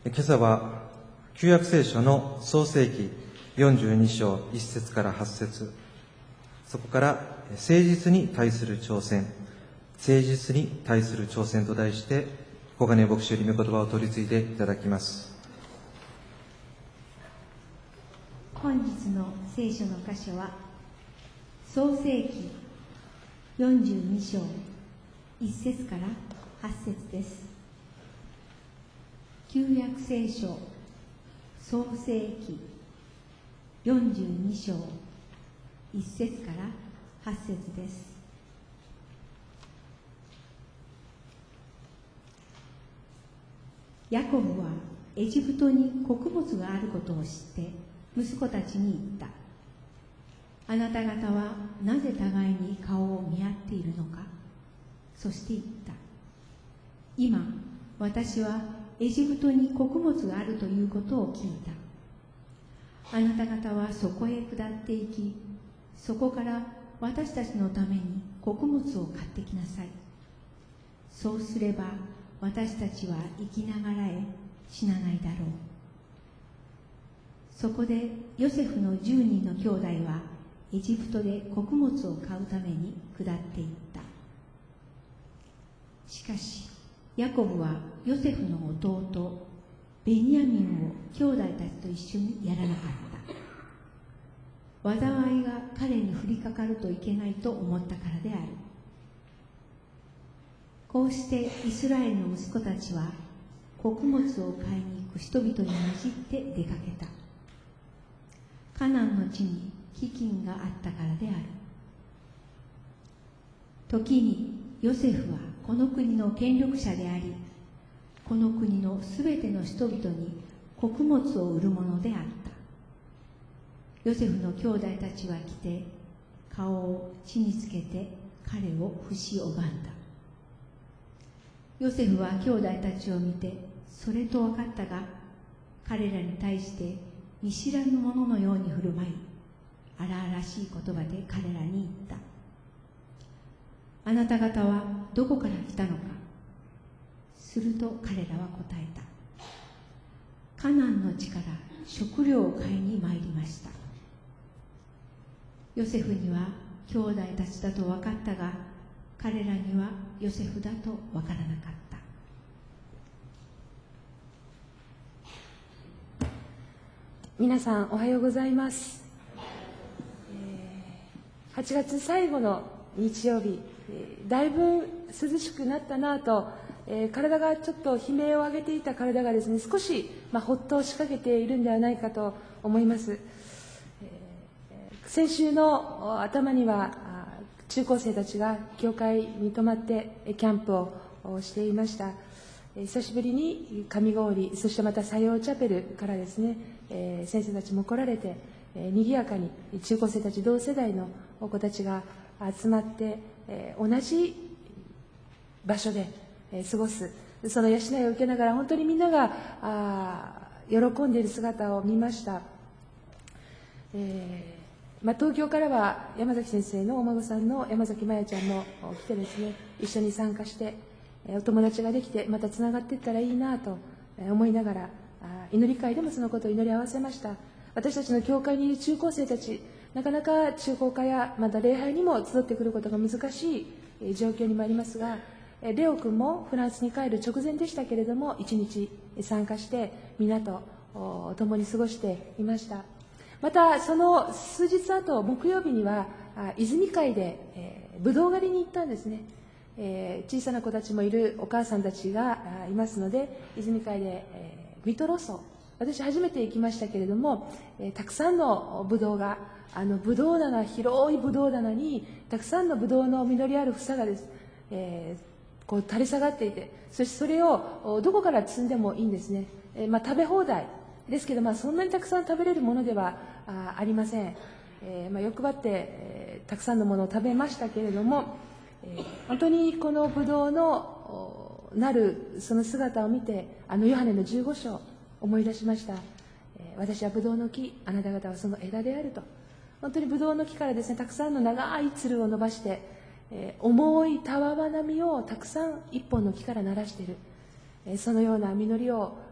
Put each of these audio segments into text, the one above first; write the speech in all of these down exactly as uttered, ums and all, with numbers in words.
今朝は旧約聖書の創世記よんじゅうに章いち節からはち節、そこから誠実に対する挑戦、誠実に対する挑戦と題して、小金牧師より御言葉を取り次いでいただきます。 本日の聖書の箇所は創世記よんじゅうに章いち節からはち節です。旧約聖書創世記よんじゅうに章いち節からはち節です。ヤコブはエジプトに穀物があることを知って息子たちに言った。あなた方はなぜ互いに顔を見合っているのか。そして言った。今私はエジプトに穀物があるということを聞いた。あなた方はそこへ下っていき、そこから私たちのために穀物を買ってきなさい。そうすれば私たちは生きながらえ死なないだろう。そこでヨセフの十人の兄弟はエジプトで穀物を買うために下っていった。しかしヤコブはヨセフの弟ベニヤミンを兄弟たちと一緒にやらなかった。災いが彼に降りかかるといけないと思ったからである。こうしてイスラエルの息子たちは穀物を買いに行く人々に混じって出かけた。カナンの地に飢饉があったからである。時にヨセフはこの国の権力者であり、この国のすべての人々に穀物を売る者であった。ヨセフの兄弟たちは来て顔を地につけて彼を不死拝んだ。ヨセフは兄弟たちを見てそれと分かったが、彼らに対して見知らぬ者のように振る舞い、荒々しい言葉で彼らに言った。あなた方はどこから来たのか。すると彼らは答えた。カナンの地から食料を買いに参りました。ヨセフには兄弟たちだと分かったが、彼らにはヨセフだと分からなかった。 皆さんおはようございます。はちがつ最後の日曜日、だいぶ涼しくなったなと、体がちょっと悲鳴を上げていた体がですね、少し、まあ、ほっとしかけているんではないかと思います。先週の頭には中高生たちが教会に泊まってキャンプをしていました。久しぶりに上郡、そしてまた佐用チャペルからですね、先生たちも来られて、にぎやかに中高生たち同世代の子たちが集まって同じ場所で過ごす、その養いを受けながら本当にみんなが喜んでいる姿を見ました。えーまあ、東京からは山崎先生のお孫さんの山崎麻也ちゃんも来てですね、一緒に参加してお友達ができてまたつながっていったらいいなと思いながら、祈り会でもそのことを祈り合わせました。私たちの教会にいる中高生たち、なかなか中高科やまた礼拝にも集ってくることが難しい状況にもありますが、レオ君もフランスに帰る直前でしたけれども、一日参加してみんなと共に過ごしていました。またその数日後、木曜日には泉会で、えー、ぶどう狩りに行ったんですね。えー、小さな子たちもいるお母さんたちがいますので、泉会で、えー、ビトロソ、私初めて行きましたけれども、えー、たくさんのぶどうが、あのぶどう棚、広いぶどう棚にたくさんのぶどうの実りある房がです、えー、こう垂れ下がっていて、そしてそれをどこから摘んでもいいんですね。えーまあ、食べ放題ですけど、まあ、そんなにたくさん食べれるものでは あ, ありません。えーまあ、欲張って、えー、たくさんのものを食べましたけれども、えー、本当にこのぶどうのなるその姿を見て、あのヨハネのじゅうご章を思い出しました。えー、私はぶどうの木、あなた方はその枝であると。本当にぶどうの木からですね、たくさんの長いつるを伸ばして、えー、重いたわわなみをたくさん一本の木からならしている、えー、そのような実りを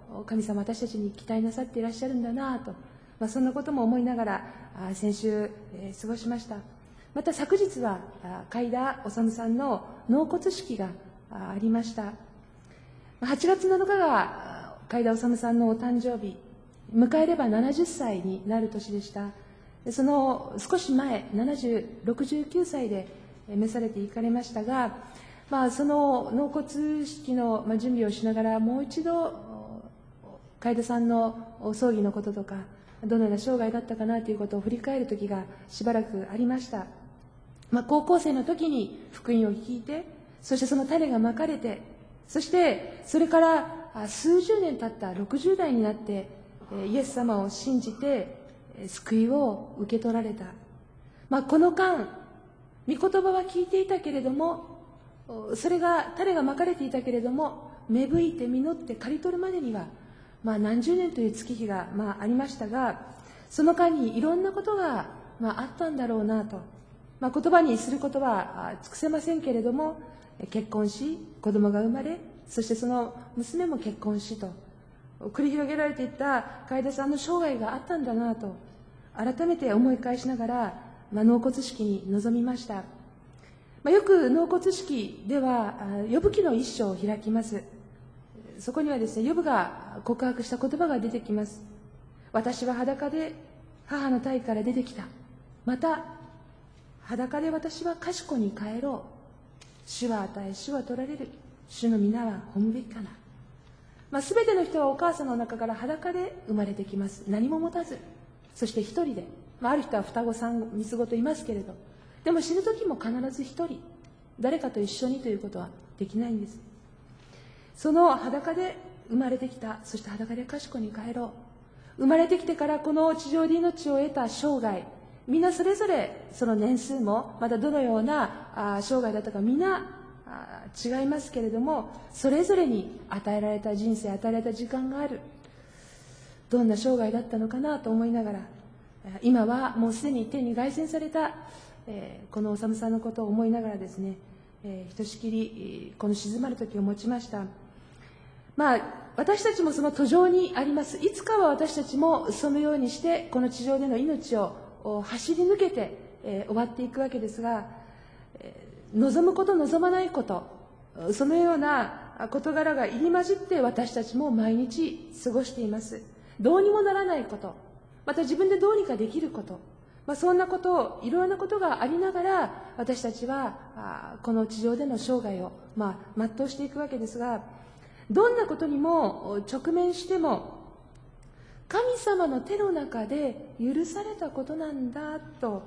神様私たちに期待なさっていらっしゃるんだなと、まあ、そんなことも思いながら先週、えー、過ごしました。また昨日は海田修さんの納骨式がありました。はちがつなのかが海田修さんのお誕生日、迎えればななじゅっさいになる年でした。その少し前、ななじゅう、ろくじゅうきゅうさいで召されて行かれましたが、まあ、その納骨式の準備をしながら、もう一度海田さんの葬儀のこととか、どのような生涯だったかなということを振り返る時がしばらくありました。まあ、高校生の時に福音を聞いて、そしてその種がまかれて、そしてそれから数十年経ったろくじゅうだいになってイエス様を信じて救いを受け取られた。まあ、この間御言葉は聞いていたけれども、それが種がまかれていたけれども、芽吹いて実って刈り取るまでには、まあ、何十年という月日が、まあ、ありましたが、その間にいろんなことが、まあ、あったんだろうなと、まあ、言葉にすることは尽くせませんけれども、結婚し子供が生まれ、そしてその娘も結婚しと繰り広げられていった海田さんの生涯があったんだなと改めて思い返しながら、まあ、納骨式に臨みました。まあ、よく納骨式ではヨブ記の一章を開きます。そこにはですね、ヨブが告白した言葉が出てきます。私は裸で母の胎から出てきた。また裸で私は賢に帰ろう。主は与え、主は取られる。主の皆は褒むべきかな。まあ、全ての人はお母さんの中から裸で生まれてきます。何も持たず、そして一人で、まあ、ある人は双子さん三つ子といますけれど、でも死ぬ時も必ず一人、誰かと一緒にということはできないんです。その裸で生まれてきた、そして裸で賢に帰ろう。生まれてきてからこの地上で命を得た生涯、みんなそれぞれその年数もまたどのような生涯だったかみんな違いますけれども、それぞれに与えられた人生、与えられた時間がある。どんな生涯だったのかなと思いながら、今はもうすでに天に凱旋された、えー、この修さんのことを思いながらですね、えー、ひとしきりこの静まる時を持ちました。まあ、私たちもその途上にあります。いつかは私たちもそのようにしてこの地上での命を走り抜けて、えー、終わっていくわけですが、えー、望むこと望まないこと、そのような事柄が入り混じって私たちも毎日過ごしています。どうにもならないこと、また自分でどうにかできること、まあ、そんなことをいろいろなことがありながら私たちはあこの地上での生涯を、まあ、全うしていくわけですが、どんなことにも直面しても神様の手の中で許されたことなんだと、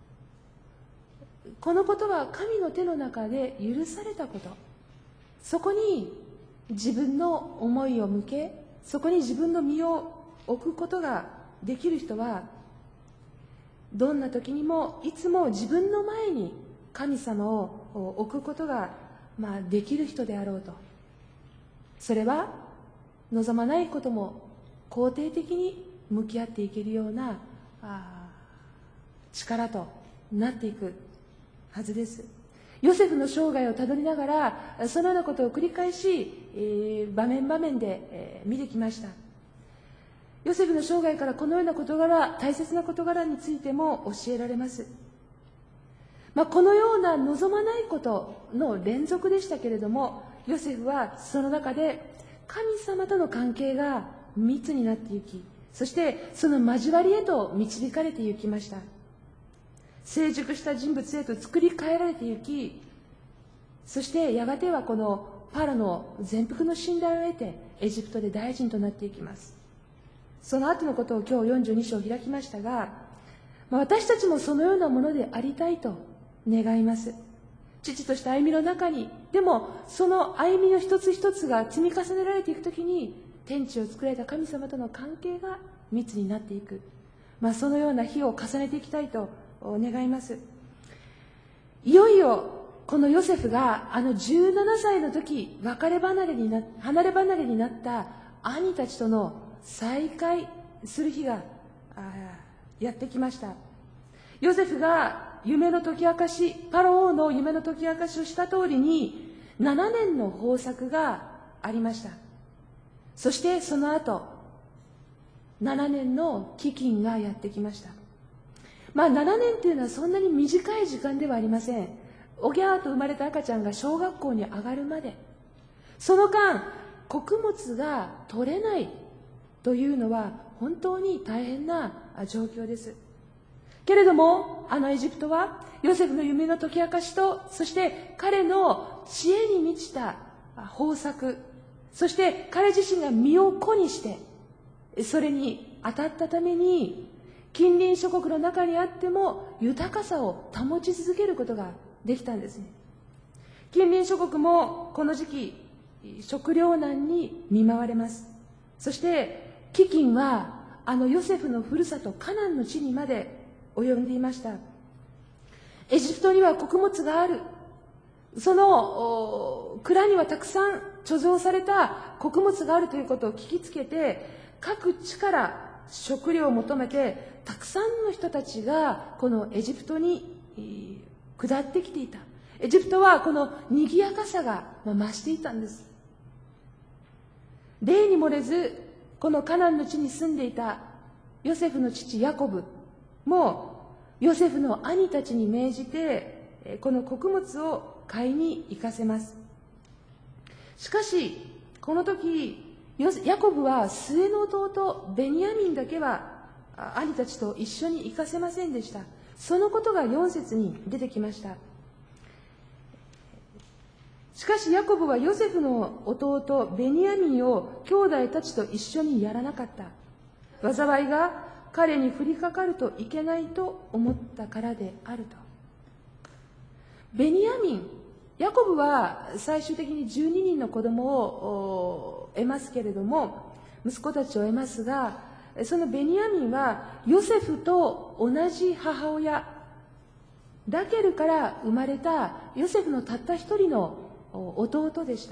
このことは神の手の中で許されたこと、そこに自分の思いを向け、そこに自分の身を置くことができる人は、どんな時にもいつも自分の前に神様を置くことが、まあ、できる人であろうと。それは望まないことも肯定的に向き合っていけるようなあ力となっていくはずです。ヨセフの生涯をたどりながらそのようなことを繰り返し、えー、場面場面で、えー、見てきました。ヨセフの生涯からこのような事柄、大切な事柄についても教えられます。まあ、このような望まないことの連続でしたけれども、ヨセフはその中で神様との関係が密になっていき、そしてその交わりへと導かれていきました。成熟した人物へと作り変えられていき、そしてやがてはこのパロの全幅の信頼を得てエジプトで大臣となっていきます。その後のことを今日よんじゅうに章を開きましたが、まあ、私たちもそのようなものでありたいと願います。父とした歩みの中に、でもその歩みの一つ一つが積み重ねられていくときに、天地を作られた神様との関係が密になっていく、まあ、そのような日を重ねていきたいと願います。いよいよこのヨセフがあのじゅうななさいの時、別れ離れにな離れ離れになった兄たちとの再会する日がやってきました。ヨセフが夢の解き明かし、パロ王の夢の解き明かしをした通りにななねんの豊作がありました。 そしてその後、ななねんの飢饉がやってきました。まあななねんというのはそんなに短い時間ではありません。おぎゃーと生まれた赤ちゃんが小学校に上がるまで、その間、穀物が取れないというのは本当に大変な状況です。けれども、あのエジプトはヨセフの夢の解き明かしと、そして彼の知恵に満ちた方策、そして彼自身が身を粉にして、それに当たったために、近隣諸国の中にあっても豊かさを保ち続けることができたんですね。近隣諸国もこの時期、食糧難に見舞われます。そして飢饉はあのヨセフのふるさとカナンの地にまで及んでいました。エジプトには穀物がある。その蔵にはたくさん貯蔵された穀物があるということを聞きつけて、各地から食料を求めてたくさんの人たちがこのエジプトに下ってきていた。エジプトはこの賑やかさが増していたんです。例に漏れず、このカナンの地に住んでいたヨセフの父ヤコブもヨセフの兄たちに命じてこの穀物を買いに行かせます。しかしこの時ヤコブは末の弟ベニヤミンだけは兄たちと一緒に行かせませんでした。そのことがよん節に出てきました。しかしヤコブはヨセフの弟ベニヤミンを兄弟たちと一緒にやらなかった。災いが彼に降りかかるといけないと思ったからであると。ベニヤミン、ヤコブは最終的にじゅうににんの子供を得ますけれども、息子たちを得ますが、そのベニヤミンはヨセフと同じ母親、ラケルから生まれたヨセフのたった一人の弟でした。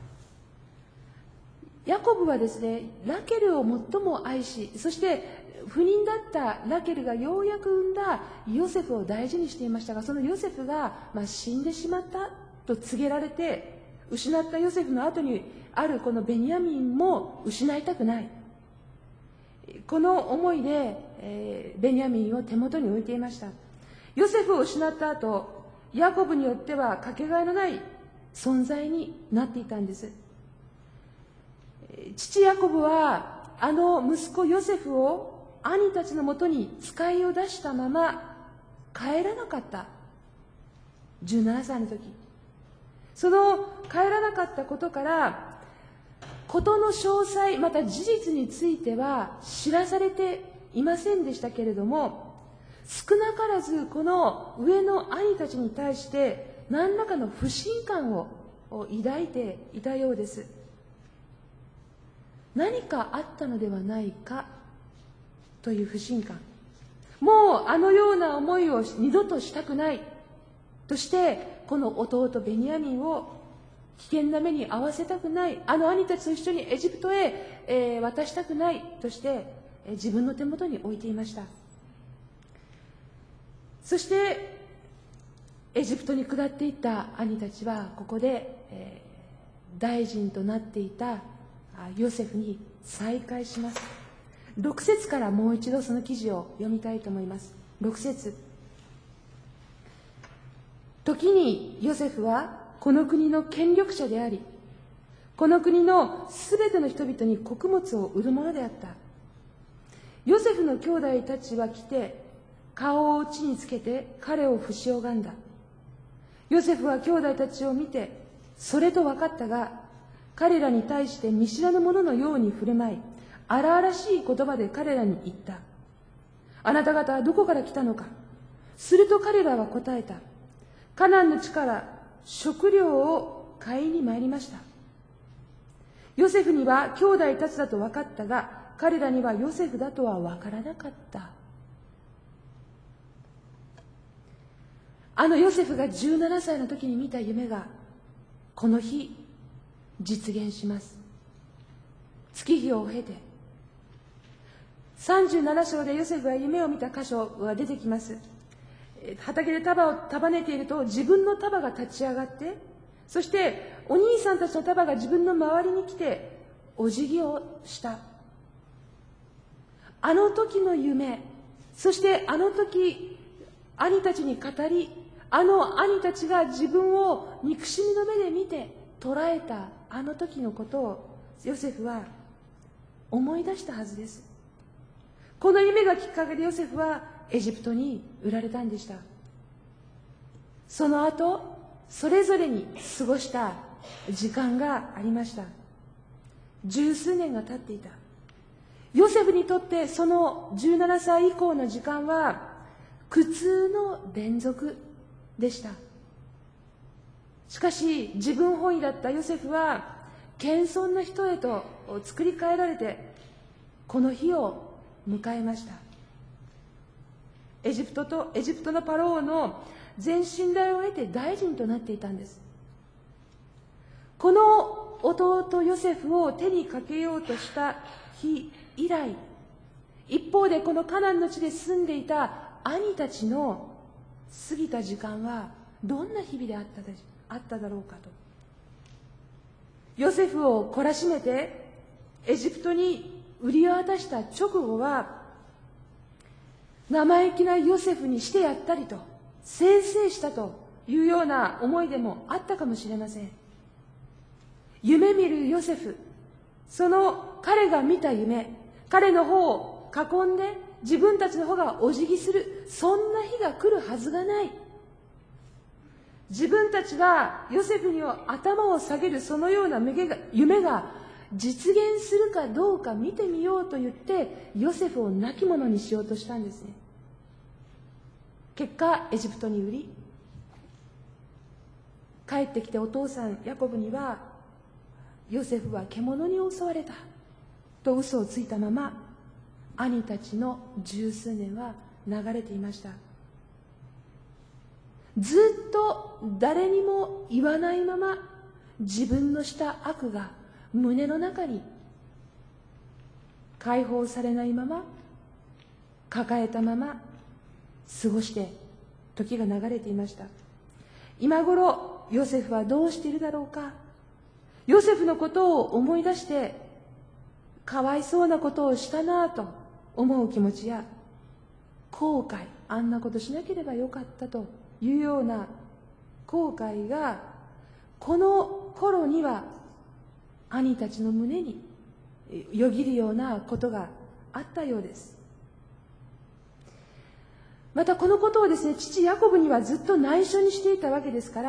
ヤコブはですね、ラケルを最も愛し、そして不妊だったラケルがようやく産んだヨセフを大事にしていましたが、そのヨセフが、まあ、死んでしまったと告げられて、失ったヨセフの後にあるこのベニヤミンも失いたくない。この思いで、えー、ベニヤミンを手元に置いていました。ヨセフを失った後、ヤコブによってはかけがえのない存在になっていたんです。父ヤコブはあの息子ヨセフを兄たちのもとに使いを出したまま帰らなかった。じゅうななさいの時、その帰らなかったことから事の詳細、また事実については知らされていませんでしたけれども、少なからずこの上の兄たちに対して何らかの不信感を抱いていたようです。何かあったのではないかという不信感、もうあのような思いを二度としたくないとして、この弟ベニヤミンを危険な目に遭わせたくない、あの兄たちと一緒にエジプトへ、えー、渡したくないとして、えー、自分の手元に置いていました。そしてエジプトに下っていった兄たちはここで、えー、大臣となっていたヨセフに再会します。ろく節からもう一度その記事を読みたいと思います。ろく節、時にヨセフはこの国の権力者であり、この国のすべての人々に穀物を売るものであった。ヨセフの兄弟たちは来て顔を地につけて彼を不し拝んだ。ヨセフは兄弟たちを見てそれと分かったが、彼らに対して見知らぬ者のように振る舞い、荒々しい言葉で彼らに言った。あなた方はどこから来たのか。すると彼らは答えた。カナンの地から食料を買いに参りました。ヨセフには兄弟たちだと分かったが、彼らにはヨセフだとは分からなかった。あのヨセフがじゅうななさいの時に見た夢がこの日実現します。月日を経てさんじゅうなな章でヨセフが夢を見た箇所が出てきます。畑で束を束ねていると自分の束が立ち上がって、そしてお兄さんたちの束が自分の周りに来てお辞儀をした。あの時の夢、そしてあの時兄たちに語り、あの兄たちが自分を憎しみの目で見て捉えたあの時のことをヨセフは思い出したはずです。この夢がきっかけでヨセフはエジプトに売られたんでした。その後、それぞれに過ごした時間がありました。十数年が経っていた。ヨセフにとってそのじゅうななさい以降の時間は苦痛の連続でした。しかし自分本位だったヨセフは謙遜な人へと作り変えられてこの日を迎えました。エジプトとエジプトのパローの全信頼を得て大臣となっていたんです。この弟ヨセフを手にかけようとした日以来、一方でこのカナンの地で住んでいた兄たちの過ぎた時間はどんな日々であったであっただろうかと。ヨセフを懲らしめてエジプトに売り渡した直後は、生意気なヨセフにしてやったりとせいせいしたというような思いでもあったかもしれません。夢見るヨセフ、その彼が見た夢、彼の方を囲んで自分たちの方がお辞儀する、そんな日が来るはずがない。自分たちがヨセフに頭を下げるそのような夢が実現するかどうか見てみようと言ってヨセフを亡き者にしようとしたんですね。結果エジプトに売り、帰ってきてお父さんヤコブにはヨセフは獣に襲われたと嘘をついたまま兄たちの十数年は流れていました。ずっと誰にも言わないまま自分のした悪が胸の中に解放されないまま抱えたまま過ごして時が流れていました。今頃ヨセフはどうしているだろうか。ヨセフのことを思い出してかわいそうなことをしたなぁと思う気持ちや、後悔、あんなことしなければよかったというような後悔がこの頃には兄たちの胸によぎるようなことがあったようです。またこのことをですね、父ヤコブにはずっと内緒にしていたわけですから、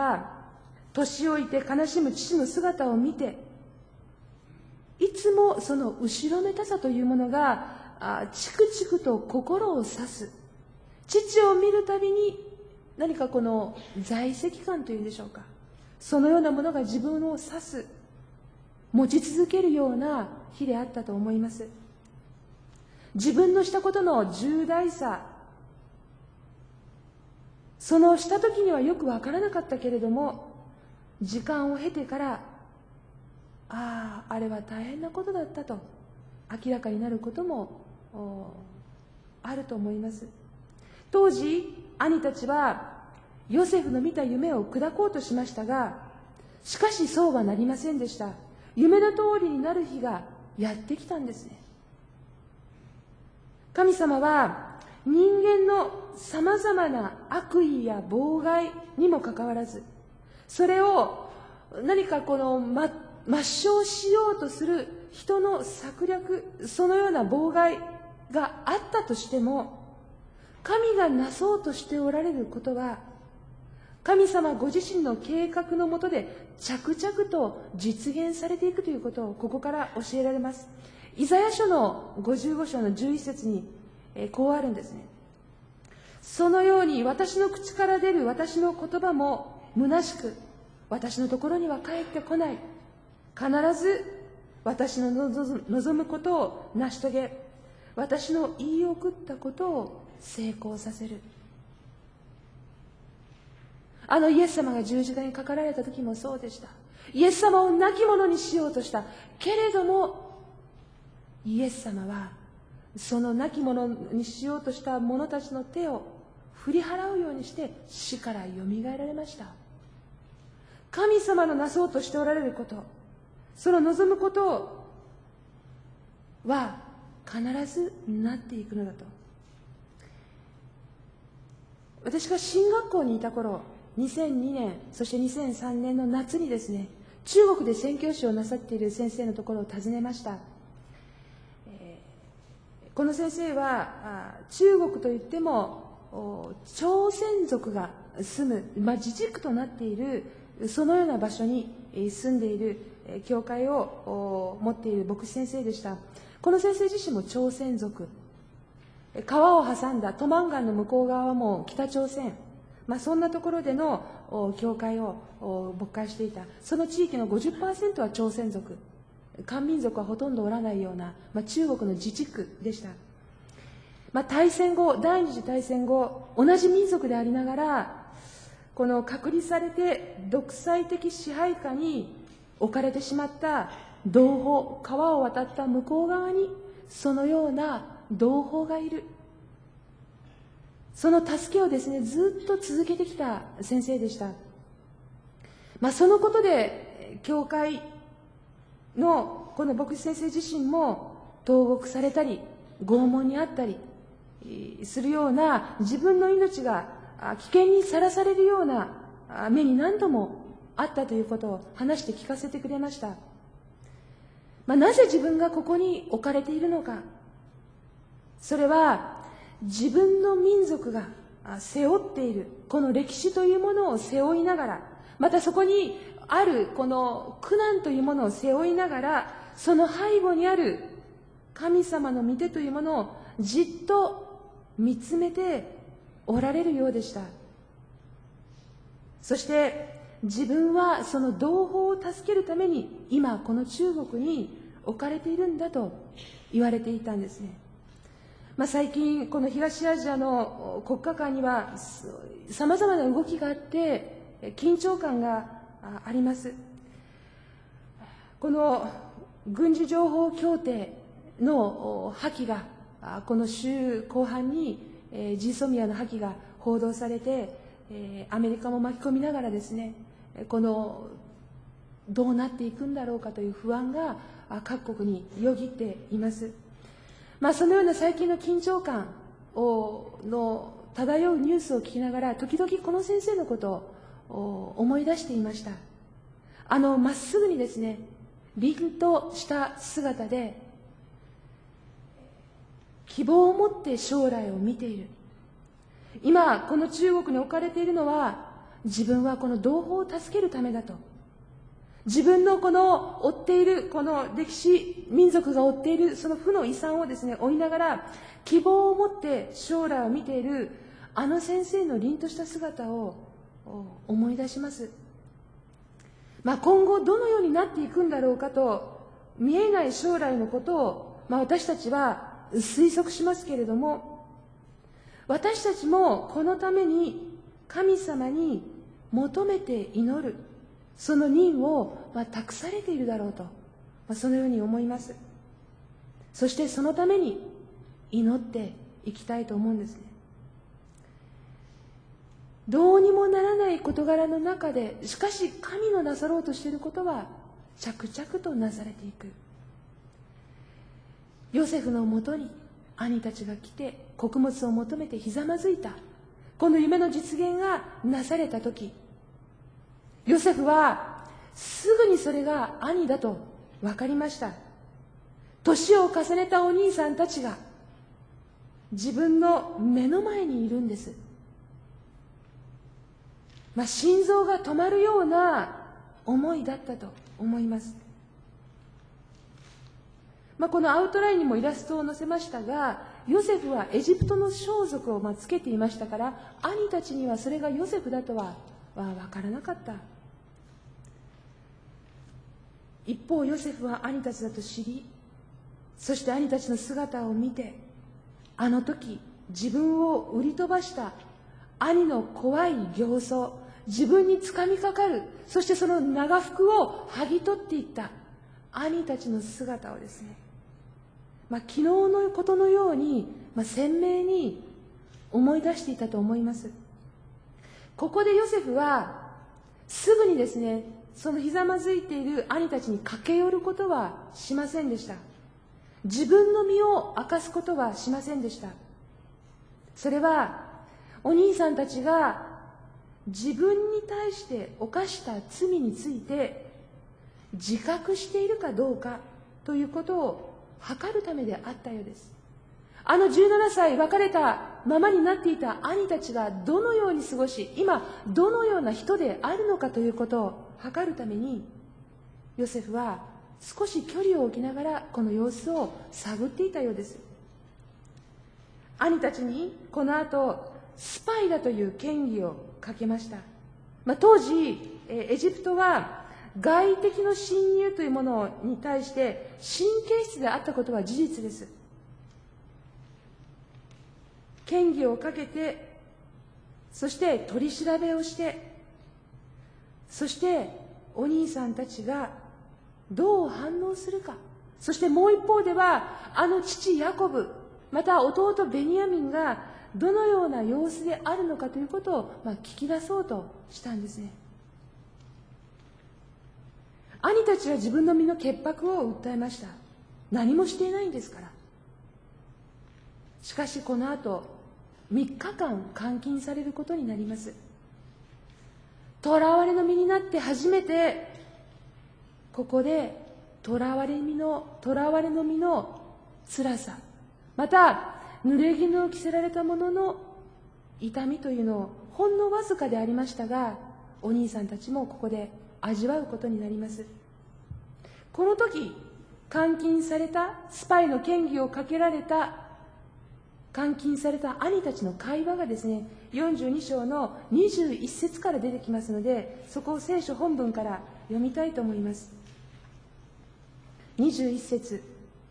年老いて悲しむ父の姿を見て、いつもその後ろめたさというものがあチクチクと心を刺す。父を見るたびに何かこの在籍感というんでしょうか、そのようなものが自分を刺す、持ち続けるような日であったと思います。自分のしたことの重大さ、そのした時にはよくわからなかったけれども、時間を経てからあああれは大変なことだったと明らかになることもあると思います。当時兄たちはヨセフの見た夢を砕こうとしましたが、しかしそうはなりませんでした。夢の通りになる日がやってきたんですね。神様は人間のさまざまな悪意や妨害にもかかわらず、それを何かこの抹消しようとする人の策略、そのような妨害があったとしても、神がなそうとしておられることは神様ご自身の計画のもとで着々と実現されていくということをここから教えられます。イザヤ書のごじゅうご章のじゅういち節にえこうあるんですね。そのように私の口から出る私の言葉も虚しく私のところには帰ってこない。必ず私の望むことを成し遂げ、私の言い送ったことを成功させる。あのイエス様が十字架にかかられた時もそうでした。イエス様を亡き者にしようとしたけれども、イエス様はその亡き者にしようとした者たちの手を振り払うようにして死からよみがえられました。神様のなそうとしておられること、その望むことをは必ずなっていくのだと。私が進学校にいた頃、にせんにねん、そしてにせんさんねんの夏にですね、中国で宣教師をなさっている先生のところを訪ねました。この先生は中国といっても朝鮮族が住む、まあ、自治区となっているそのような場所に住んでいる教会を持っている牧師先生でした。この先生自身も朝鮮族、川を挟んだトマンガンの向こう側はもう北朝鮮、まあ、そんなところでの教会を牧会していた。その地域の ごじゅっパーセント は朝鮮族、漢民族はほとんどおらないような、まあ、中国の自治区でした。まあ、大戦後、第二次大戦後、同じ民族でありながら、この隔離されて独裁的支配下に置かれてしまった同胞、川を渡った向こう側にそのような同胞がいる。その助けをですね、ずっと続けてきた先生でした。まあ、そのことで教会のこの牧師先生自身も投獄されたり拷問にあったりするような、自分の命が危険にさらされるような目に何度もあったということを話して聞かせてくれました。まあ、なぜ自分がここに置かれているのか、それは自分の民族が背負っているこの歴史というものを背負いながら、またそこにあるこの苦難というものを背負いながら、その背後にある神様の御手というものをじっと見つめておられるようでした。そして自分はその同胞を助けるために今この中国に置かれているんだと言われていたんですね。まあ、最近この東アジアの国家間にはさまざまな動きがあって緊張感があります。この軍事情報協定の破棄がこの週後半にジーソミアの破棄が報道されて、アメリカも巻き込みながらですね、このどうなっていくんだろうかという不安が各国によぎっています。まあ、そのような最近の緊張感をの漂うニュースを聞きながら、時々この先生のことを思い出していました。あのまっすぐにですね、凛とした姿で希望を持って将来を見ている。今この中国に置かれているのは、自分はこの同胞を助けるためだと、自分のこの追っているこの歴史、民族が追っているその負の遺産をですね追いながら、希望を持って将来を見ているあの先生の凛とした姿を思い出します。まあ、今後どのようになっていくんだろうかと、見えない将来のことを、まあ、私たちは推測しますけれども、私たちもこのために神様に求めて祈るその任を、まあ、託されているだろうと、まあ、そのように思います。そしてそのために祈っていきたいと思うんですね。どうにもならない事柄の中で、しかし神のなさろうとしていることは着々となされていく。ヨセフのもとに兄たちが来て穀物を求めてひざまずいた。この夢の実現がなされたとき、ヨセフはすぐにそれが兄だと分かりました。年を重ねたお兄さんたちが自分の目の前にいるんです。まあ、心臓が止まるような思いだったと思います。まあ、このアウトラインにもイラストを載せましたが、ヨセフはエジプトの装束をまあつけていましたから、兄たちにはそれがヨセフだとは分からなかった。一方ヨセフは兄たちだと知り、そして兄たちの姿を見て、あの時自分を売り飛ばした兄の怖い形相、自分につかみかかる、そしてその長服を剥ぎ取っていった兄たちの姿をですね、まあ、昨日のことのように、まあ、鮮明に思い出していたと思います。ここでヨセフはすぐにですね、そのひざまずいている兄たちに駆け寄ることはしませんでした。 自分の身を明かすことはしませんでした。それはお兄さんたちが自分に対して犯した罪について自覚しているかどうかということを測るためであったようです。あのじゅうななさい別れたままになっていた兄たちがどのように過ごし、今どのような人であるのかということを測るために、ヨセフは少し距離を置きながらこの様子を探っていたようです。兄たちにこの後スパイだという嫌疑をかけました。まあ、当時エジプトは外敵の侵入というものに対して神経質であったことは事実です。嫌疑をかけて、そして取り調べをして、そしてお兄さんたちがどう反応するか、そしてもう一方ではあの父ヤコブ、また弟ベニヤミンがどのような様子であるのかということを、まあ、聞き出そうとしたんですね。兄たちは自分の身の潔白を訴えました。何もしていないんですから。しかしこの後みっかかん監禁されることになります。囚われの身になって初めて、ここで囚われ身の囚われの身の辛さ、また濡れ衣を着せられたものの痛みというのをほんのわずかでありましたが、お兄さんたちもここで味わうことになります。この時監禁された、スパイの嫌疑をかけられた、監禁された兄たちの会話がですね、よんじゅうに章のにじゅういち節から出てきますので、そこを聖書本文から読みたいと思います。にじゅういち節、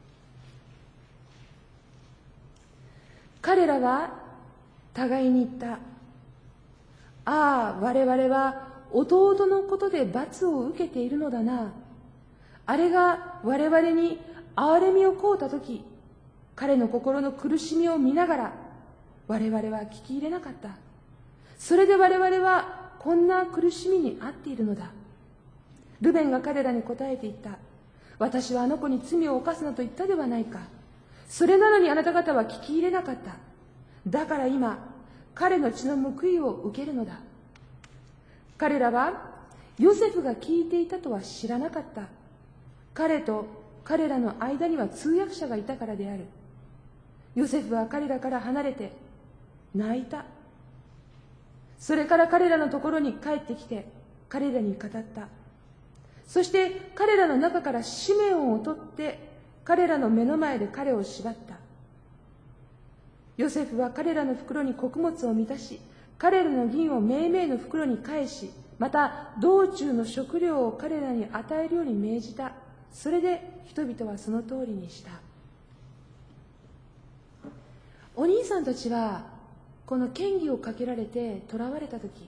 彼らは互いに言った。ああ、我々は弟のことで罰を受けているのだな。あれが我々に憐れみを請うたとき、彼の心の苦しみを見ながら我々は聞き入れなかった。それで我々はこんな苦しみに遭っているのだ。ルベンが彼らに答えて言った。私はあの子に罪を犯すなと言ったではないか。それなのにあなた方は聞き入れなかった。だから今彼の血の報いを受けるのだ。彼らはヨセフが聞いていたとは知らなかった。彼と彼らの間には通訳者がいたからである。ヨセフは彼らから離れて泣いた。それから彼らのところに帰ってきて彼らに語った。そして彼らの中からシメオンを取って彼らの目の前で彼を縛った。ヨセフは彼らの袋に穀物を満たし、彼らの銀をめいめいの袋に返し、また道中の食料を彼らに与えるように命じた。それで人々はその通りにした。お兄さんたちはこの嫌疑をかけられて囚われた時、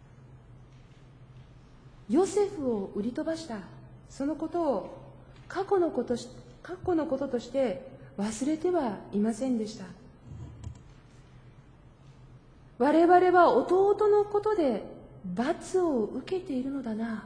ヨセフを売り飛ばしたそのことを過去のことし過去のこととして忘れてはいませんでした。我々は弟のことで罰を受けているのだな。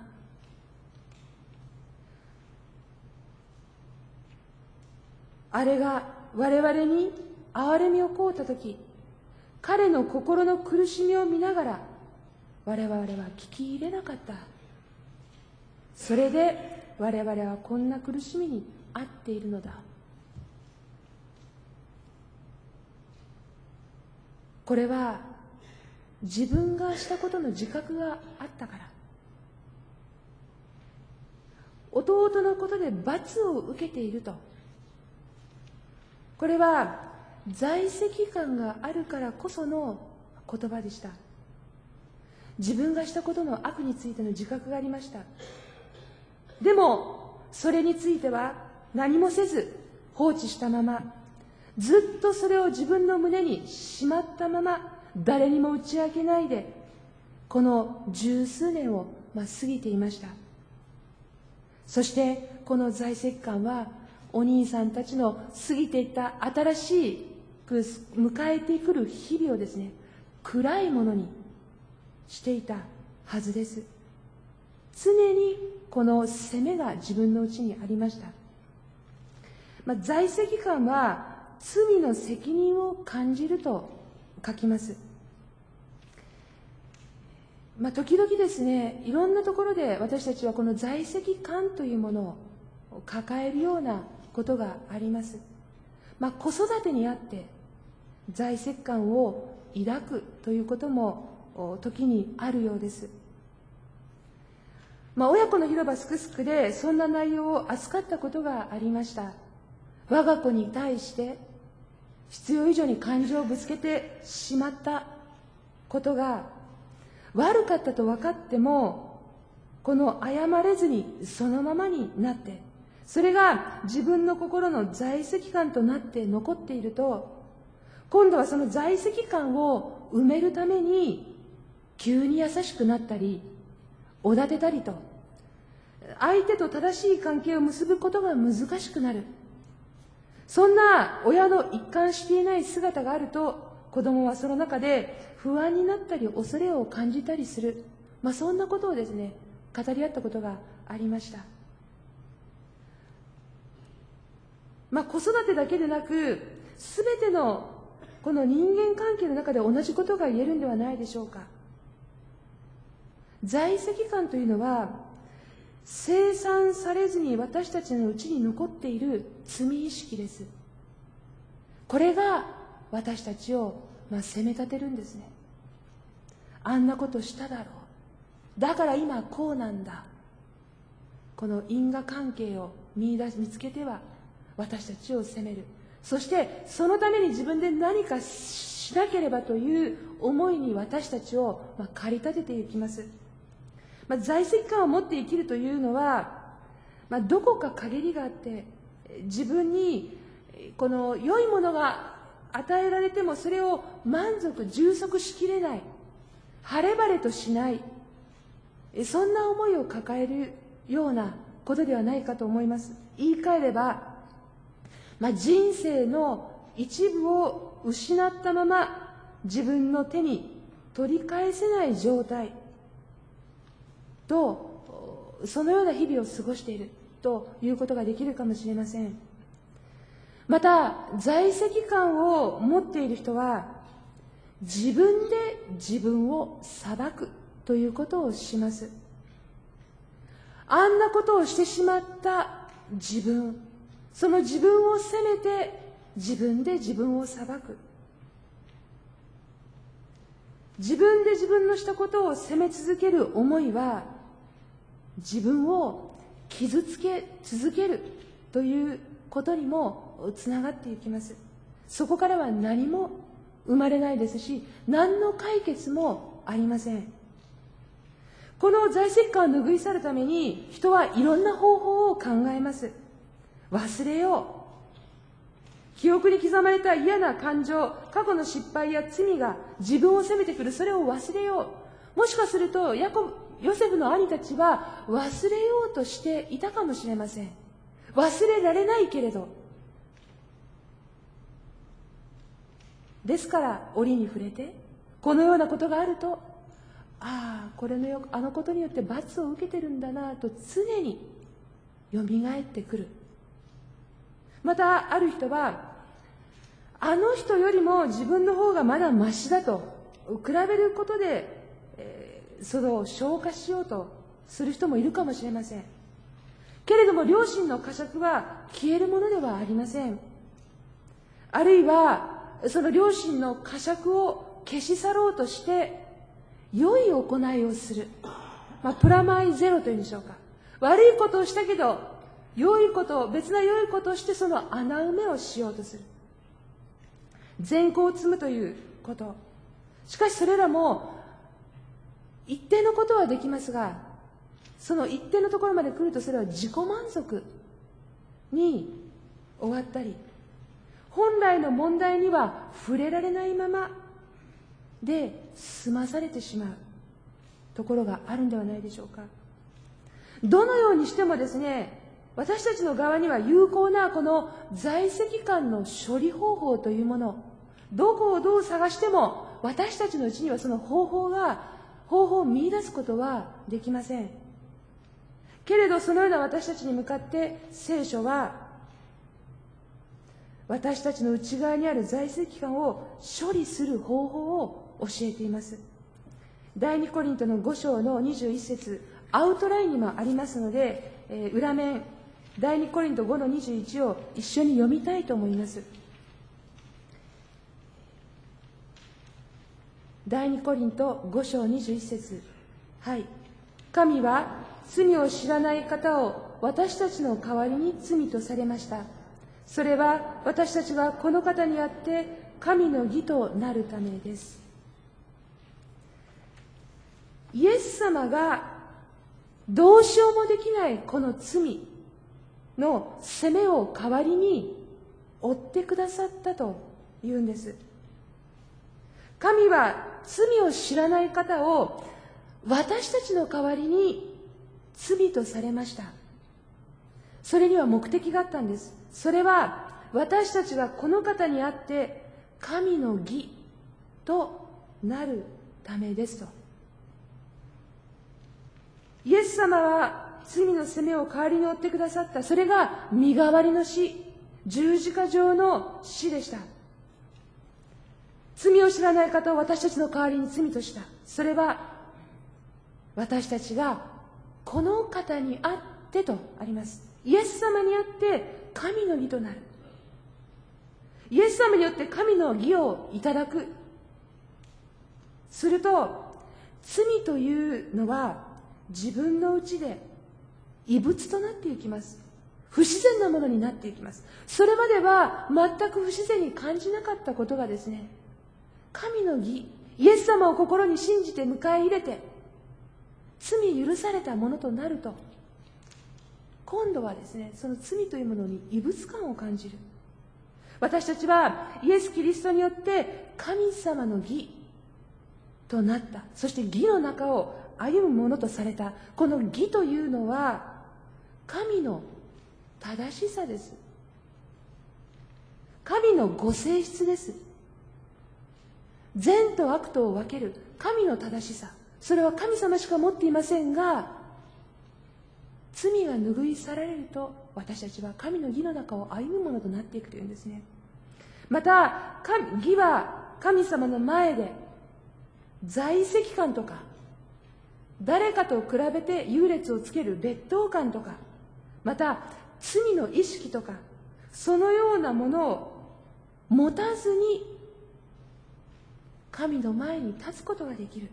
あれが我々に憐れみを請うたとき、彼の心の苦しみを見ながら我々は聞き入れなかった。それで我々はこんな苦しみに遭っているのだ。これは自分がしたことの自覚があったから。弟のことで罰を受けていると。これは在籍感があるからこその言葉でした。自分がしたことの悪についての自覚がありました。でもそれについては何もせず放置したまま、ずっとそれを自分の胸にしまったまま、誰にも打ち明けないでこの十数年を、まあ、過ぎていました。そしてこの在籍感はお兄さんたちの過ぎていった新しく迎えてくる日々をですね、暗いものにしていたはずです。常にこの責めが自分のうちにありました。 まあ、在籍感は罪の責任を感じると書きます。まあ、時々ですね、いろんなところで私たちはこの在籍感というものを抱えるようなことがあります。まあ、子育てにあって在籍感を抱くということも時にあるようです。まあ、親子の広場すくすくでそんな内容を扱ったことがありました。我が子に対して必要以上に感情をぶつけてしまったことが悪かったと分かっても、この謝れずにそのままになって、それが自分の心の在籍感となって残っていると、今度はその在籍感を埋めるために急に優しくなったりおだてたりと、相手と正しい関係を結ぶことが難しくなる。そんな親の一貫していない姿があると、子供はその中で不安になったり恐れを感じたりする、まあ、そんなことをですね語り合ったことがありました。まあ、子育てだけでなくすべてのこの人間関係の中で同じことが言えるんではないでしょうか。在籍感というのは清算されずに私たちのうちに残っている罪意識です。これが私たちを、まあ、責め立てるんですね。あんなことしただろう、だから今こうなんだ。この因果関係を見出し見つけては私たちを責める。そしてそのために自分で何かしなければという思いに私たちを、まあ、駆り立てていきます。まあ、在籍感を持って生きるというのは、まあ、どこか陰りがあって自分にこの良いものが与えられてもそれを満足充足しきれない、晴れ晴れとしない、そんな思いを抱えるようなことではないかと思います。言い換えれば、まあ、人生の一部を失ったまま自分の手に取り返せない状態と、そのような日々を過ごしているということができるかもしれません。また在籍感を持っている人は自分で自分を裁くということをします。あんなことをしてしまった自分、その自分を責めて自分で自分を裁く。自分で自分のしたことを責め続ける思いは自分を傷つけ続けるということにもつながっていきます。そこからは何も生まれないですし、何の解決もありません。この在籍感を拭い去るために人はいろんな方法を考えます。忘れよう。記憶に刻まれた嫌な感情、過去の失敗や罪が自分を責めてくる、それを忘れよう。もしかするとヤコブ、ヨセフの兄たちは忘れようとしていたかもしれません。忘れられないけれど、ですから折に触れてこのようなことがあると、ああこれのよあのことによって罰を受けてるんだなと常によみがえってくる。またある人はあの人よりも自分の方がまだマシだと比べることで、えー、それを消化しようとする人もいるかもしれません。けれども良心の呵責は消えるものではありません。あるいはその良心の呵責を消し去ろうとして良い行いをする、まあ、プラマイゼロというんでしょうか。悪いことをしたけど良いことを別な良いことをしてその穴埋めをしようとする、善行を積むということ。しかしそれらも一定のことはできますが、その一定のところまで来るとそれは自己満足に終わったり、本来の問題には触れられないままで済まされてしまうところがあるんではないでしょうか。どのようにしてもですね、私たちの側には有効なこの在籍感の処理方法というもの、どこをどう探しても私たちのうちにはその方法が方法を見出すことはできません。けれどそのような私たちに向かって聖書は私たちの内側にある在籍感を処理する方法を教えています。第二コリントのご章のにじゅういち節、アウトラインにもありますので、えー、裏面第二コリントごのにじゅういちを一緒に読みたいと思います。第二コリントご章にじゅういち節、はい。神は罪を知らない方を私たちの代わりに罪とされました。それは私たちがこの方にあって神の義となるためです。イエス様がどうしようもできないこの罪の責めを代わりに負ってくださったというんです。神は罪を知らない方を私たちの代わりに罪とされました。それには目的があったんです。それは私たちがこの方にあって神の義となるためですと。イエス様は罪の責めを代わりに負ってくださった。それが身代わりの死、十字架上の死でした。罪を知らない方を私たちの代わりに罪とした。それは私たちがこの方にあってとあります。イエス様にあって神の義となる。イエス様によって神の義をいただく。すると罪というのは自分のうちで異物となっていきます。不自然なものになっていきます。それまでは全く不自然に感じなかったことがですね、神の義、イエス様を心に信じて迎え入れて罪許されたものとなると、今度はですね、その罪というものに異物感を感じる。私たちはイエス・キリストによって神様の義となった。そして義の中を歩むものとされた。この義というのは神の正しさです。神のご性質です。善と悪とを分ける神の正しさ、それは神様しか持っていませんが、罪が拭い去られると私たちは神の義の中を歩むものとなっていくというんですね。また義は神様の前で在籍感とか、誰かと比べて優劣をつける劣等感とか、また罪の意識とか、そのようなものを持たずに神の前に立つことができる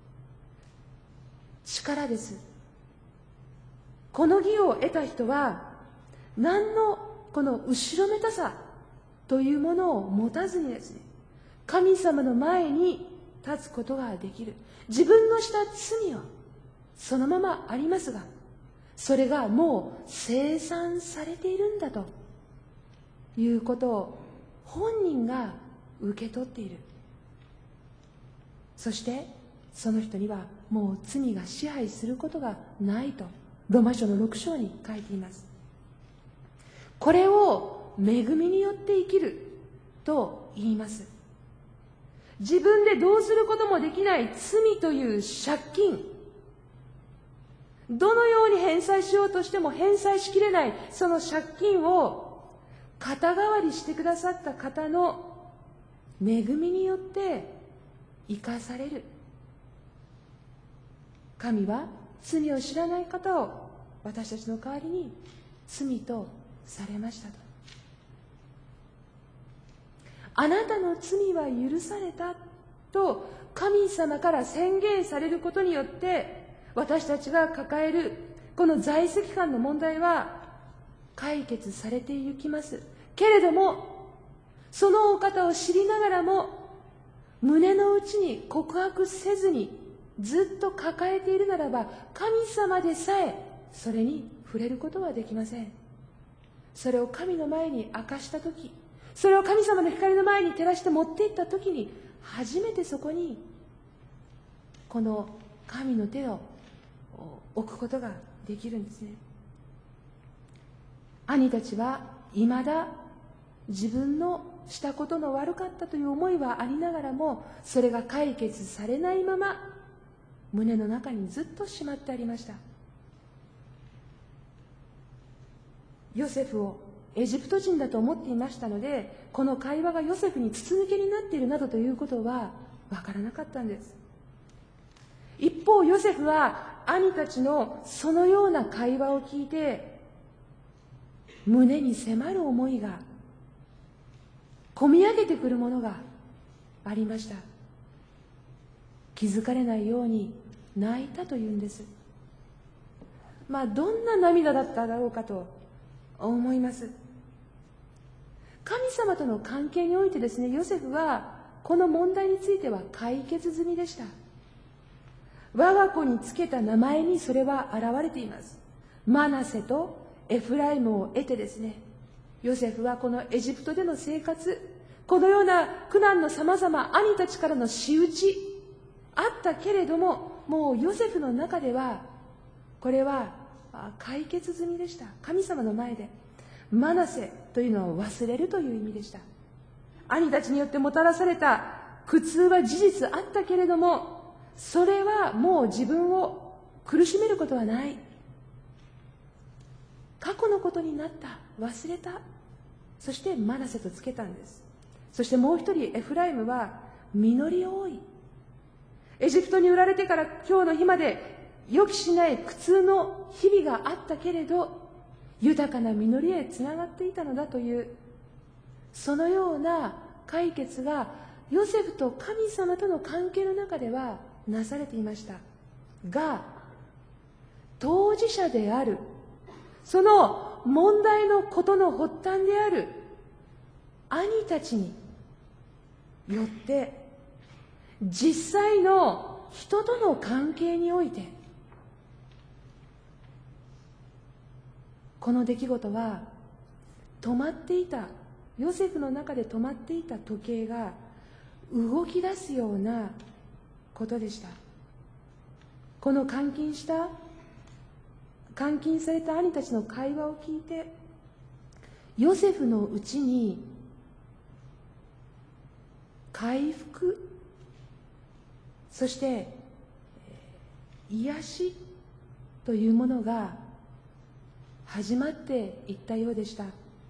力です。この義を得た人は何のこの後ろめたさというものを持たずにですね、神様の前に立つことができる。自分のした罪はそのままありますが、それがもう清算されているんだということを本人が受け取っている。そしてその人にはもう罪が支配することがないとローマ書のろく章に書いています。これを恵みによって生きると言います。自分でどうすることもできない罪という借金、どのように返済しようとしても返済しきれないその借金を肩代わりしてくださった方の恵みによって生かされる。神は罪を知らない方を私たちの代わりに罪とされましたと。あなたの罪は許されたと神様から宣言されることによって、私たちが抱えるこの在籍感の問題は解決されていきます。けれどもそのお方を知りながらも胸の内に告白せずにずっと抱えているならば、神様でさえそれに触れることはできません。それを神の前に明かしたとき、それを神様の光の前に照らして持っていったときに、初めてそこにこの神の手を置くことができるんですね。兄たちはいまだ自分のしたことの悪かったという思いはありながらも、それが解決されないまま胸の中にずっとしまってありました。ヨセフをエジプト人だと思っていましたので、この会話がヨセフに筒抜けになっているなどということはわからなかったんです。一方、ヨセフは兄たちのそのような会話を聞いて、胸に迫る思いがこみ上げてくるものがありました。気づかれないように泣いたというんです。まあどんな涙だっただろうかと思います。神様との関係においてですね、ヨセフはこの問題については解決済みでした。我が子につけた名前にそれは現れています。マナセとエフライムを得てですね、ヨセフはこのエジプトでの生活、このような苦難のさまざま兄たちからの仕打ちあったけれども、もうヨセフの中ではこれは解決済みでした。神様の前でマナセというのを忘れるという意味でした。兄たちによってもたらされた苦痛は事実あったけれども、それはもう自分を苦しめることはない。過去のことになった、忘れた。そしてマナセとつけたんです。そしてもう一人エフライムは実り多い。エジプトに売られてから今日の日まで予期しない苦痛の日々があったけれど、豊かな実りへつながっていたのだという、そのような解決がヨセフと神様との関係の中ではなされていましたが、当事者であるその問題のことの発端である兄たちによって実際の人との関係においてこの出来事は止まっていた、ヨセフの中で止まっていた時計が動き出すようなことでした。この監禁した監禁された兄たちの会話を聞いて、ヨセフのうちに回復、そして癒しというものが始まっていったようでした。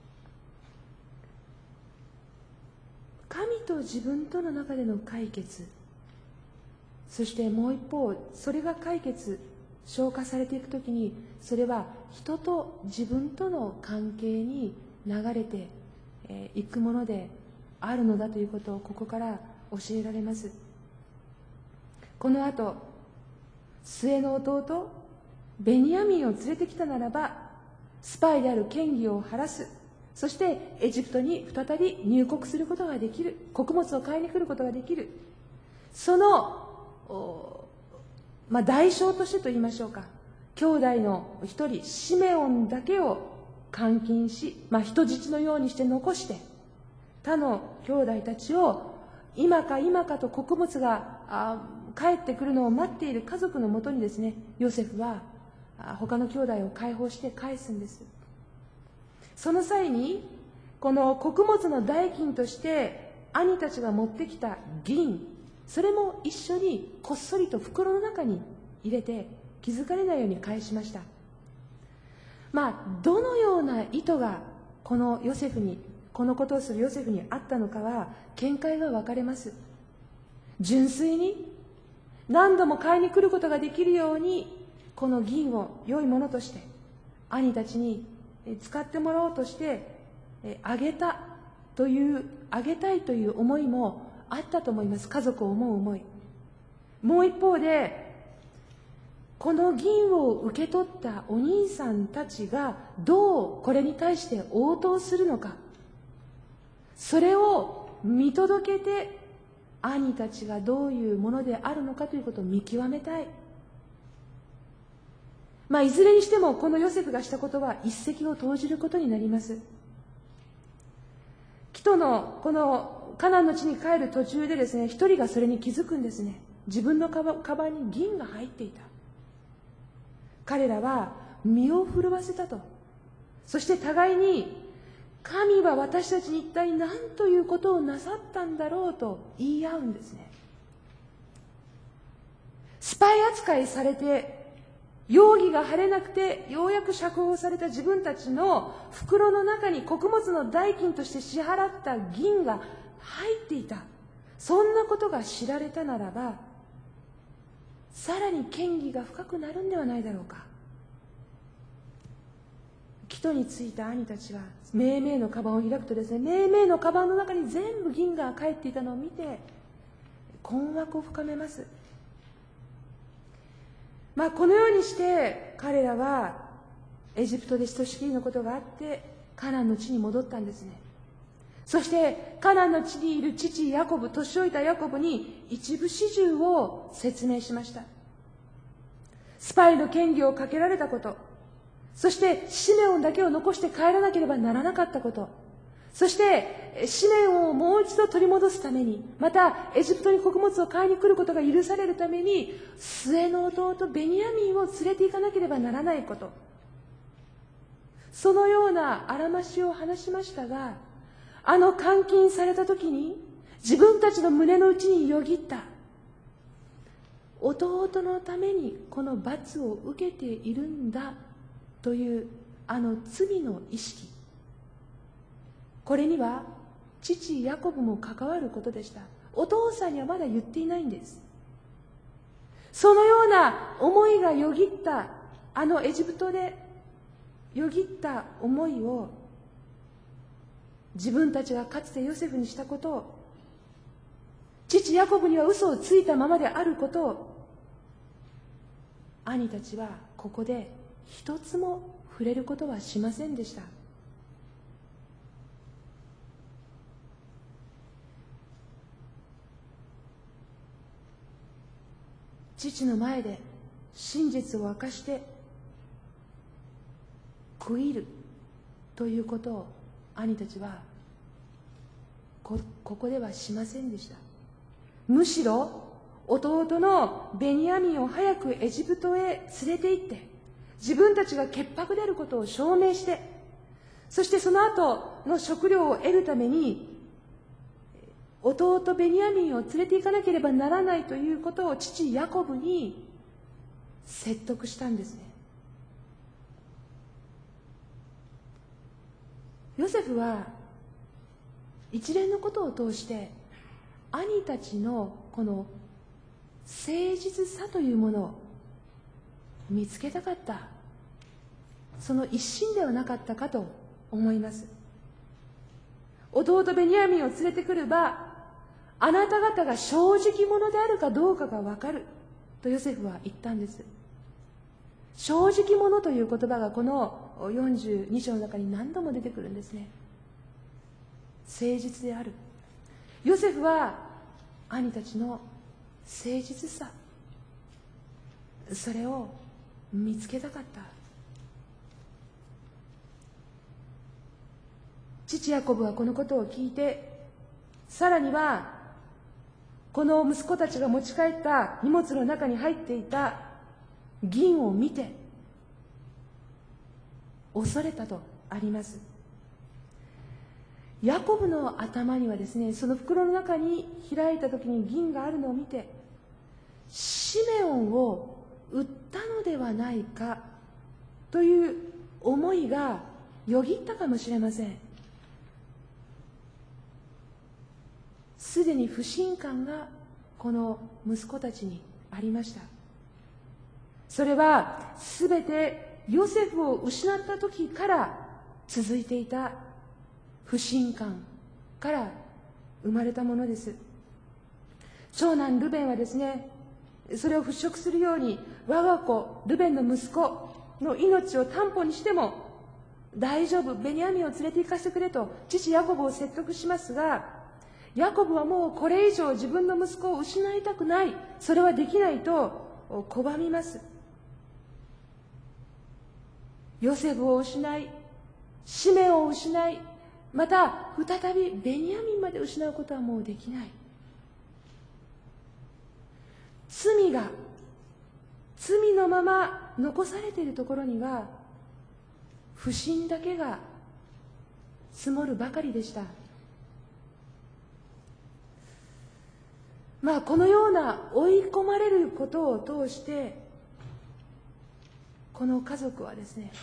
神と自分との中での解決、そしてもう一方それが解決消化されていくときに、それは人と自分との関係に流れていくものであるのだということをここから教えられます。この後、末の弟ベニヤミンを連れてきたならばスパイである嫌疑を晴らす、そしてエジプトに再び入国することができる、穀物を買いに来ることができる、そのまあ、代償としてと言いましょうか、兄弟の一人シメオンだけを監禁し、まあ、人質のようにして残して、他の兄弟たちを今か今かと穀物があ帰ってくるのを待っている家族のもとにですね、ヨセフは他の兄弟を解放して返すんです。その際にこの穀物の代金として兄たちが持ってきた銀、それも一緒にこっそりと袋の中に入れて気づかれないように返しました。まあどのような意図がこのヨセフにこのことをするヨセフにあったのかは見解が分かれます。純粋に何度も買いに来ることができるようにこの銀を良いものとして兄たちに使ってもらおうとしてあげたというあげたいという思いもあったと思います。家族を思う思い。もう一方でこの銀を受け取ったお兄さんたちがどうこれに対して応答するのか、それを見届けて兄たちがどういうものであるのかということを見極めたい。まあいずれにしてもこのヨセフがしたことは一石を投じることになります。キトのこのカナンの地に帰る途中でですね、一人がそれに気づくんですね。自分のカバ、カバンに銀が入っていた。彼らは身を震わせたと。そして互いに神は私たちに一体何ということをなさったんだろうと言い合うんですね。スパイ扱いされて容疑が晴れなくてようやく釈放された自分たちの袋の中に穀物の代金として支払った銀が入っていた、そんなことが知られたならば、さらに嫌疑が深くなるんではないだろうか。帰途に着いた兄たちは命名のカバンを開くとですね、命名のカバンの中に全部銀が入っていたのを見て困惑を深めます。まあ、このようにして彼らはエジプトでひとしきりのことがあってカナンの地に戻ったんですね。そしてカナンの地にいる父ヤコブ、年老いたヤコブに一部始終を説明しました。スパイの嫌疑をかけられたこと、そしてシメオンだけを残して帰らなければならなかったこと、そしてシメオンをもう一度取り戻すために、またエジプトに穀物を買いに来ることが許されるために末の弟ベニヤミンを連れて行かなければならないこと、そのようなあらましを話しましたが、あの監禁された時に自分たちの胸の内によぎった弟のためにこの罰を受けているんだというあの罪の意識、これには父ヤコブも関わることでした。お父さんにはまだ言っていないんです。そのような思いがよぎった、あのエジプトでよぎった思いを、自分たちがかつてヨセフにしたことを、父ヤコブには嘘をついたままであることを、兄たちはここで一つも触れることはしませんでした。父の前で真実を明かして悔いるということを兄たちはこ, ここではしませんでした。むしろ弟のベニヤミンを早くエジプトへ連れて行って、自分たちが潔白であることを証明して、そしてその後の食料を得るために弟ベニヤミンを連れて行かなければならないということを父ヤコブに説得したんですね。ヨセフは一連のことを通して兄たちのこの誠実さというものを見つけたかった、その一心ではなかったかと思います。弟ベニヤミンを連れてくれば、あなた方が正直者であるかどうかがわかるとヨセフは言ったんです。正直者という言葉がこのよんじゅうに章の中に何度も出てくるんですね。誠実である。ヨセフは兄たちの誠実さ、それを見つけたかった。父ヤコブはこのことを聞いて、さらにはこの息子たちが持ち帰った荷物の中に入っていた銀を見て恐れたとあります。ヤコブの頭にはですね、その袋の中に開いた時に銀があるのを見て、シメオンを売ったのではないかという思いがよぎったかもしれません。すでに不信感がこの息子たちにありました。それはすべてヨセフを失った時から続いていた不信感から生まれたものです。長男ルベンはですね、それを払拭するように、我が子ルベンの息子の命を担保にしても大丈夫、ベニヤミンを連れて行かせてくれと父ヤコブを説得しますが、ヤコブはもうこれ以上自分の息子を失いたくない、それはできないと拒みます。ヨセフを失い、シメオンを失い、また再びベニヤミンまで失うことはもうできない。罪が罪のまま残されているところには不信だけが積もるばかりでした。まあこのような追い込まれることを通して、 この家族はですね、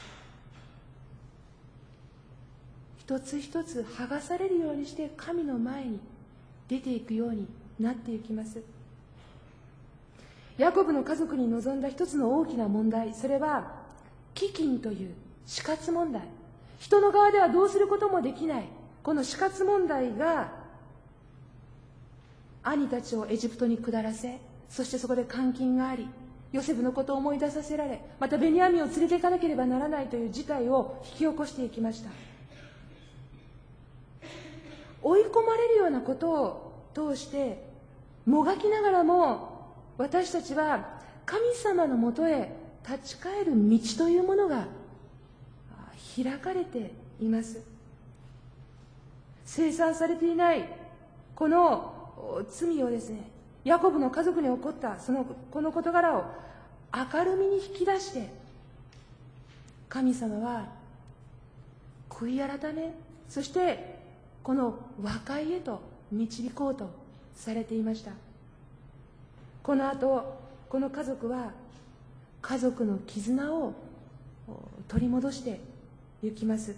一つ一つ剥がされるようにして神の前に出ていくようになっていきます。ヤコブの家族に臨んだ一つの大きな問題、それは飢饉という死活問題。人の側ではどうすることもできないこの死活問題が兄たちをエジプトに下らせ、そしてそこで監禁があり、ヨセフのことを思い出させられ、またベニヤミンを連れて行かなければならないという事態を引き起こしていきました。追い込まれるようなことを通してもがきながらも、私たちは神様のもとへ立ち返る道というものが開かれています。清算されていないこの罪をですね、ヤコブの家族に起こったそのこの事柄を明るみに引き出して、神様は悔い改め、そしてこの和解へと導こうとされていました。この後この家族は家族の絆を取り戻していきます。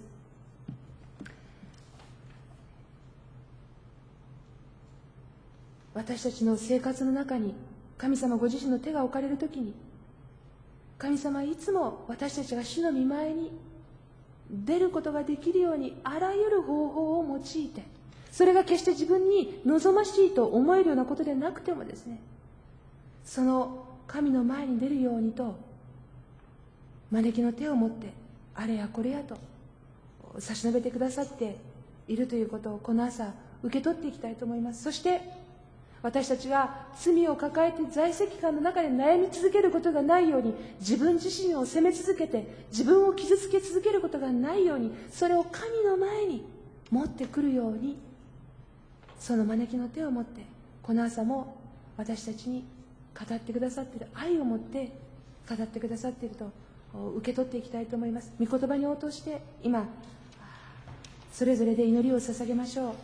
私たちの生活の中に神様ご自身の手が置かれるときに、神様はいつも私たちが主の御前に出ることができるようにあらゆる方法を用いて、それが決して自分に望ましいと思えるようなことでなくてもですね、その神の前に出るようにと招きの手を持ってあれやこれやと差し伸べてくださっているということをこの朝受け取っていきたいと思います。そして私たちが罪を抱えて在籍感の中で悩み続けることがないように、自分自身を責め続けて自分を傷つけ続けることがないように、それを神の前に持ってくるように、その招きの手を持ってこの朝も私たちに語ってくださっている、愛を持って語ってくださっていると受け取っていきたいと思います。御言葉に応答して今それぞれで祈りを捧げましょう。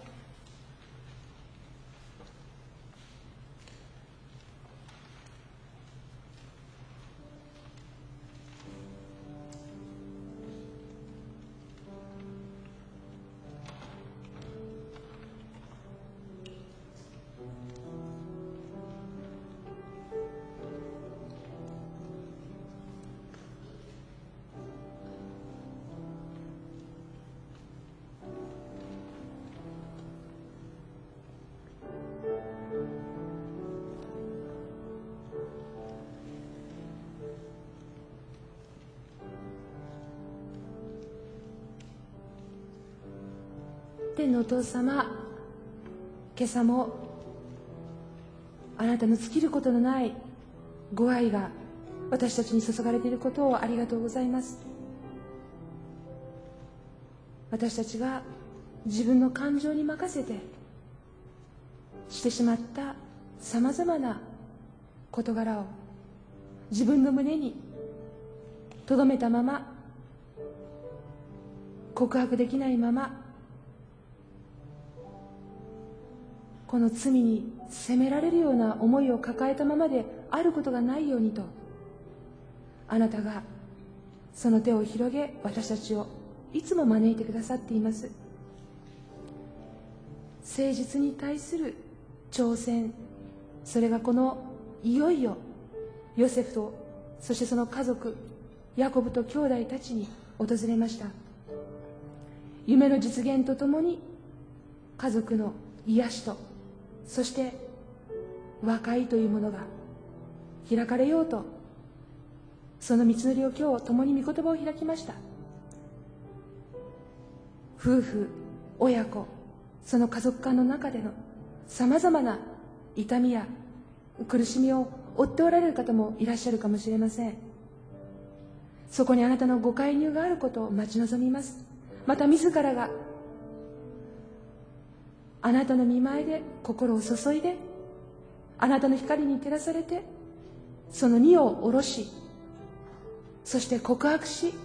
天のお父様、今朝もあなたの尽きることのないご愛が私たちに注がれていることをありがとうございます。私たちが自分の感情に任せてしてしまったさまざまな事柄を自分の胸にとどめたまま、告白できないまま、この罪に責められるような思いを抱えたままであることがないようにと、あなたがその手を広げ私たちをいつも招いてくださっています。誠実に対する挑戦、それがこのいよいよヨセフとそしてその家族ヤコブと兄弟たちに訪れました。夢の実現とともに家族の癒しと、そして和解というものが開かれようと、その道のりを今日共に御言葉を開きました。夫婦、親子、その家族間の中でのさまざまな痛みや苦しみを負っておられる方もいらっしゃるかもしれません。そこにあなたのご介入があることを待ち望みます。また自らがあなたの御前で心を注いで、あなたの光に照らされて、その荷を下ろし、そして告白し、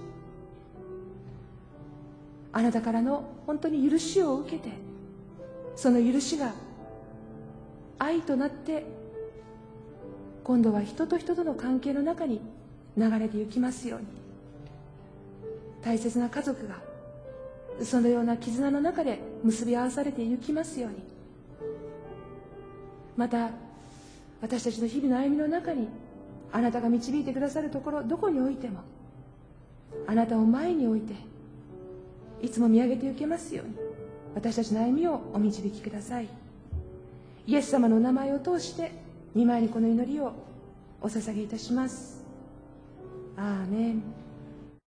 あなたからの本当に許しを受けて、その許しが愛となって今度は人と人との関係の中に流れてゆきますように。 大切な家族がそのような絆の中で結び合わされていきますように、また私たちの日々の歩みの中にあなたが導いてくださるところ、どこにおいてもあなたを前に置いていつも見上げていけますように、私たちの歩みをお導きください。イエス様のお名前を通して御前にこの祈りをお捧げいたします。アーメン。